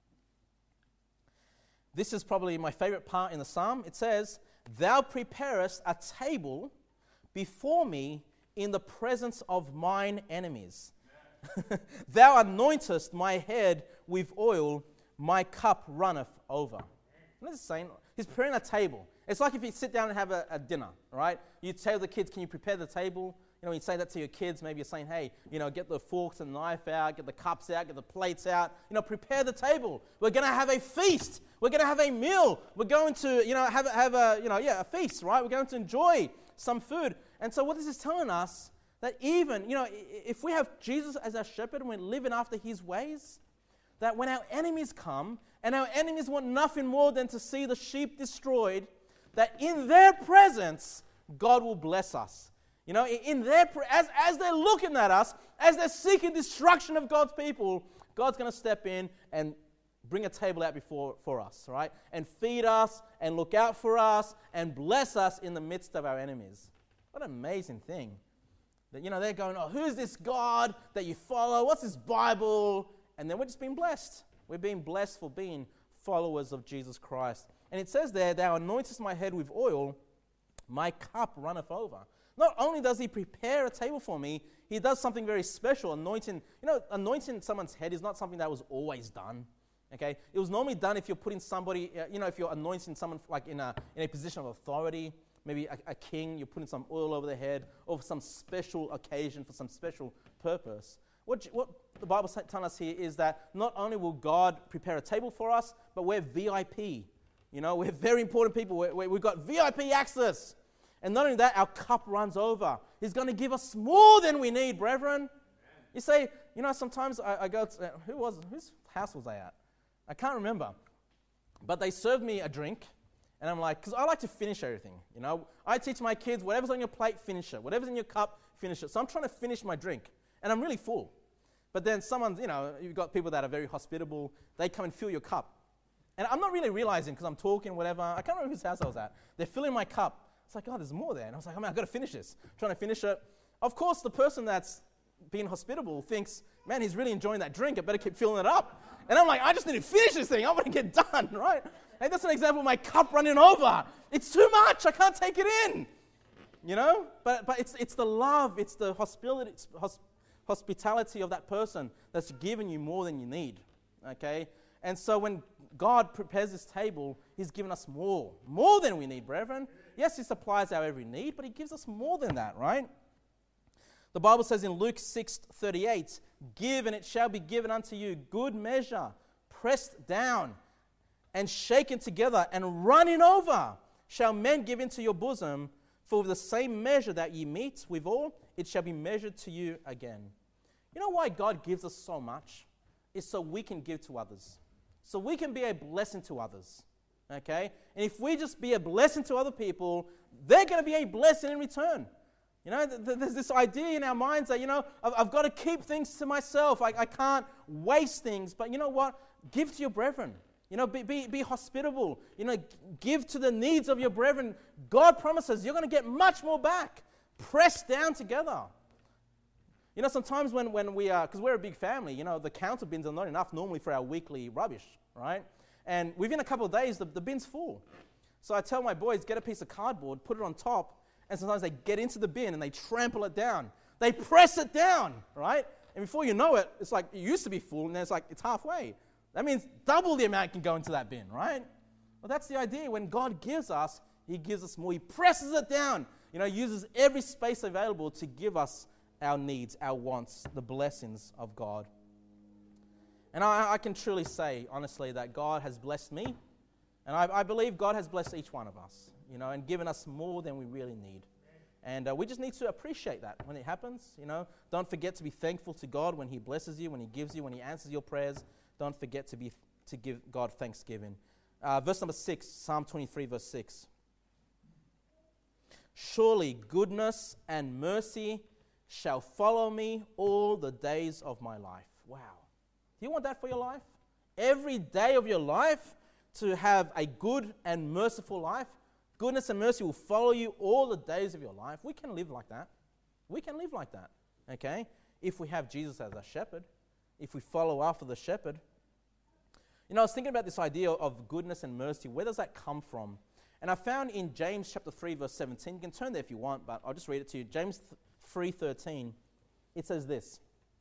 This is probably my favorite part in the Psalm. It says, thou preparest a table before me in the presence of mine enemies. Thou anointest my head with oil, my cup runneth over. What is it saying? He's preparing a table. It's like if you sit down and have a dinner, right? You tell the kids, can you prepare the table? You say that to your kids. Maybe you're saying, hey, get the forks and knife out, get the cups out, get the plates out. Prepare the table. We're going to have a feast. We're going to have a meal. We're going to, have a feast, right? We're going to enjoy some food. And so what this is telling us, that even, if we have Jesus as our shepherd and we're living after his ways, that when our enemies come, and our enemies want nothing more than to see the sheep destroyed, that in their presence, God will bless us. In their as they're looking at us, as they're seeking destruction of God's people, God's going to step in and bring a table out for us, right? And feed us, and look out for us, and bless us in the midst of our enemies. What an amazing thing. That, they're going, oh, who's this God that you follow? What's this Bible? And then we're just being blessed. We're being blessed for being followers of Jesus Christ. And it says there, thou anointest my head with oil, my cup runneth over. Not only does he prepare a table for me, he does something very special. Anointing someone's head is not something that was always done. Okay? It was normally done if you're putting somebody, if you're anointing someone like in a position of authority, maybe a king, you're putting some oil over their head, or for some special occasion, for some special purpose. What the Bible's telling us here is that not only will God prepare a table for us, but we're VIP. We're very important people. We've got VIP access. And not only that, our cup runs over. He's going to give us more than we need, brethren. You say, sometimes I go to, whose house was I at? I can't remember. But they served me a drink, and I'm like, because I like to finish everything. I teach my kids, whatever's on your plate, finish it. Whatever's in your cup, finish it. So I'm trying to finish my drink, and I'm really full. But then you've got people that are very hospitable. They come and fill your cup. And I'm not really realizing because I'm talking, whatever. I can't remember whose house I was at. They're filling my cup. It's like, oh, there's more there. And I was like, I've got to finish this. Trying to finish it. Of course, the person that's being hospitable thinks, man, he's really enjoying that drink. I better keep filling it up. And I'm like, I just need to finish this thing. I want to get done, right? Hey, that's an example of my cup running over. It's too much. I can't take it in. But it's the love. It's the hospitality of that person that's given you more than you need. Okay? And so when God prepares this table, He's given us more than we need, brethren. Yes, He supplies our every need, but He gives us more than that, right? The Bible says in Luke 6:38, give and it shall be given unto you, good measure, pressed down and shaken together and running over, shall men give into your bosom, for with the same measure that ye meet withal, it shall be measured to you again. You know why God gives us so much? It's so we can give to others. So we can be a blessing to others, okay? And if we just be a blessing to other people, they're going to be a blessing in return. There's this idea in our minds that, I've got to keep things to myself. I can't waste things. But you know what? Give to your brethren. Be hospitable. Give to the needs of your brethren. God promises you're going to get much more back. Pressed down together. Sometimes when we are, because we're a big family, the counter bins are not enough normally for our weekly rubbish, right? And within a couple of days, the bin's full. So I tell my boys, get a piece of cardboard, put it on top, and sometimes they get into the bin and they trample it down. They press it down, right? And before you know it, it's like it used to be full, and then it's halfway. That means double the amount can go into that bin, right? Well, that's the idea. When God gives us, He gives us more. He presses it down, uses every space available to give us our needs, our wants, the blessings of God. And I can truly say, honestly, that God has blessed me, and I believe God has blessed each one of us, and given us more than we really need. And we just need to appreciate that when it happens, Don't forget to be thankful to God when He blesses you, when He gives you, when He answers your prayers. Don't forget to give God thanksgiving. Verse number 6, Psalm 23, verse 6. Surely goodness and mercy shall follow me all the days of my life. Wow. Do you want that for your life? Every day of your life to have a good and merciful life? Goodness and mercy will follow you all the days of your life. We can live like that. We can live like that, okay? If we have Jesus as our shepherd, if we follow after the shepherd. I was thinking about this idea of goodness and mercy. Where does that come from? And I found in James chapter 3, verse 17. You can turn there if you want, but I'll just read it to you. James 3:13, it says this,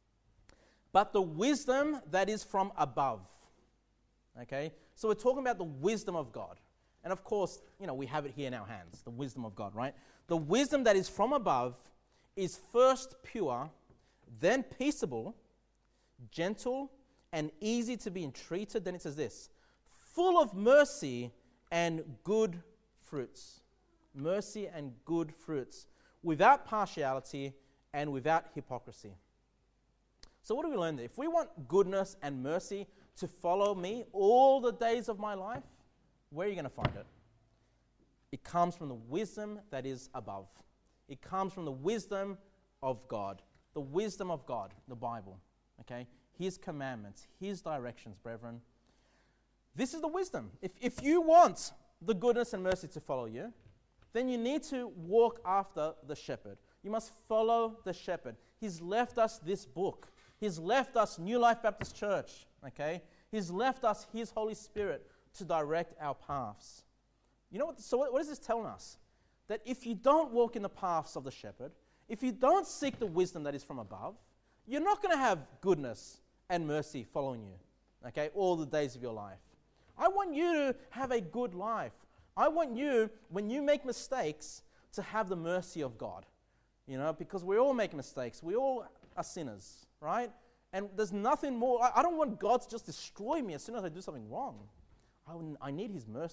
but the wisdom that is from above. Okay, so we're talking about the wisdom of God. And of course, we have it here in our hands, the wisdom of God, right? The wisdom that is from above is first pure, then peaceable, gentle, and easy to be entreated. Then it says this, full of mercy and good fruits. Mercy and good fruits, without partiality and without hypocrisy. So what do we learn there? If we want goodness and mercy to follow me all the days of my life, where are you going to find it? It comes from the wisdom that is above. It comes from the wisdom of God. The wisdom of God, the Bible. Okay? His commandments, His directions, brethren. This is the wisdom. If you want the goodness and mercy to follow you, then you need to walk after the shepherd. You must follow the shepherd. He's left us this book. He's left us New Life Baptist Church, okay? He's left us His Holy Spirit to direct our paths. So what is this telling us? That if you don't walk in the paths of the shepherd, if you don't seek the wisdom that is from above, you're not going to have goodness and mercy following you, okay, all the days of your life. I want you to have a good life. I want you, when you make mistakes, to have the mercy of God, because we all make mistakes. We all are sinners, right? And there's nothing more. I don't want God to just destroy me as soon as I do something wrong. I need His mercy.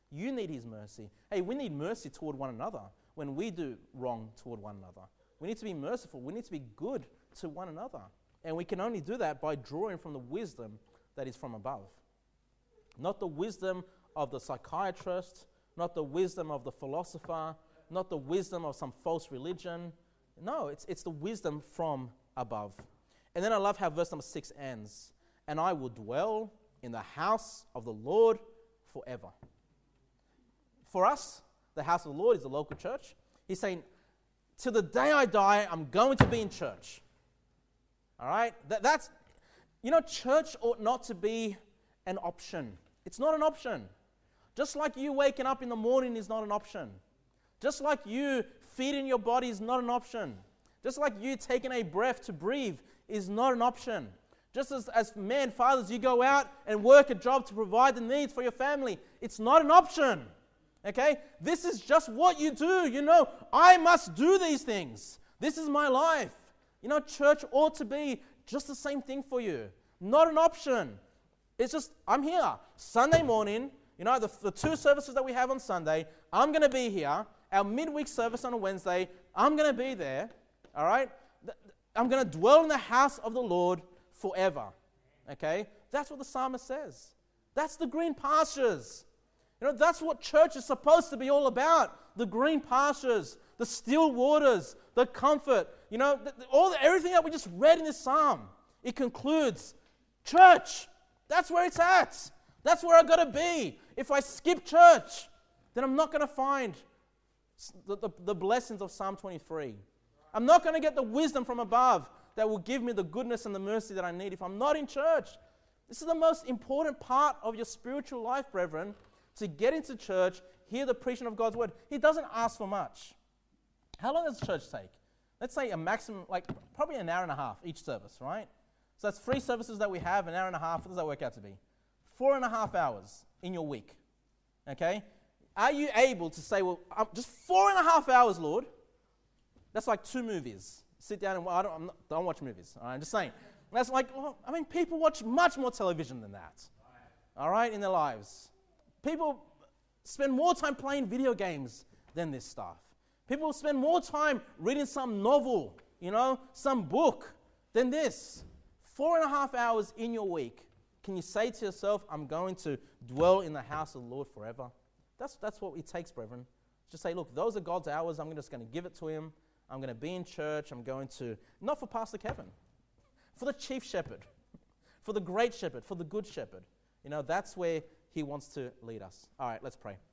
You need his mercy. Hey, we need mercy toward one another when we do wrong toward one another. We need to be merciful. We need to be good to one another. And we can only do that by drawing from the wisdom that is from above. Not the wisdom of the psychiatrist, not the wisdom of the philosopher, not the wisdom of some false religion. No, it's the wisdom from above. And then I love how verse number 6 ends. And I will dwell in the house of the Lord forever. For us, the house of the Lord is the local church. He's saying, till the day I die, I'm going to be in church. All right? That's, church ought not to be an option. It's not an option. Just like you waking up in the morning is not an option. Just like you feeding your body is not an option. Just like you taking a breath to breathe is not an option. Just as men, fathers, you go out and work a job to provide the needs for your family. It's not an option. Okay? This is just what you do. I must do these things. This is my life. Church ought to be just the same thing for you. Not an option. It's just, I'm here. Sunday morning, the 2 services that we have on Sunday, I'm going to be here. Our midweek service on a Wednesday, I'm going to be there. All right? I'm going to dwell in the house of the Lord forever. Okay? That's what the psalmist says. That's the green pastures. That's what church is supposed to be all about. The green pastures, the still waters, the comfort. Everything that we just read in this psalm, it concludes, church, that's where it's at. That's where I've got to be. If I skip church, then I'm not going to find the blessings of Psalm 23. I'm not going to get the wisdom from above that will give me the goodness and the mercy that I need if I'm not in church. This is the most important part of your spiritual life, brethren, to get into church, hear the preaching of God's word. He doesn't ask for much. How long does church take? Let's say a maximum, probably an hour and a half each service, right? So that's 3 services that we have, an hour and a half. What does that work out to be? 4.5 hours in your week, okay? Are you able to say, well, just 4.5 hours, Lord? That's like 2 movies. Sit down and, don't watch movies. All right? I'm just saying. That's people watch much more television than that, all right, in their lives. People spend more time playing video games than this stuff. People spend more time reading some novel, some book than this. 4.5 hours in your week. Can you say to yourself, I'm going to dwell in the house of the Lord forever? That's what it takes, brethren. Just say, look, those are God's hours. I'm just going to give it to him. I'm going to be in church. I'm going to, not for Pastor Kevin, for the chief shepherd, for the great shepherd, for the good shepherd. That's where he wants to lead us. All right, let's pray.